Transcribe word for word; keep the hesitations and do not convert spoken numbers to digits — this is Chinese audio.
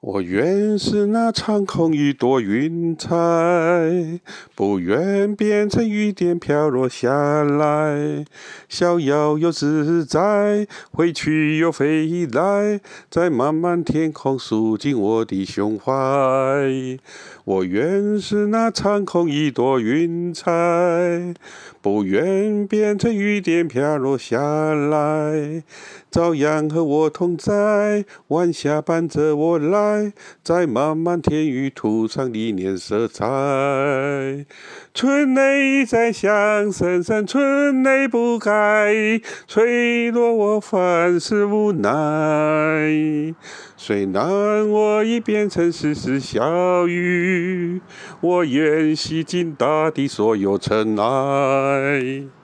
我愿是那长空一朵云彩，不愿变成雨点飘落下来。逍遥又自在，回去又飞来，在漫漫天空诉尽我的胸怀。我愿是那长空一朵云彩，不愿变成雨点飘落下来。朝阳和我同在，晚霞伴着我来，在漫漫天宇涂上历年色彩。春雷在响，声声春雷不改，吹落我凡事无奈。虽然我已变成丝丝小雨，我愿洗尽大地所有尘埃。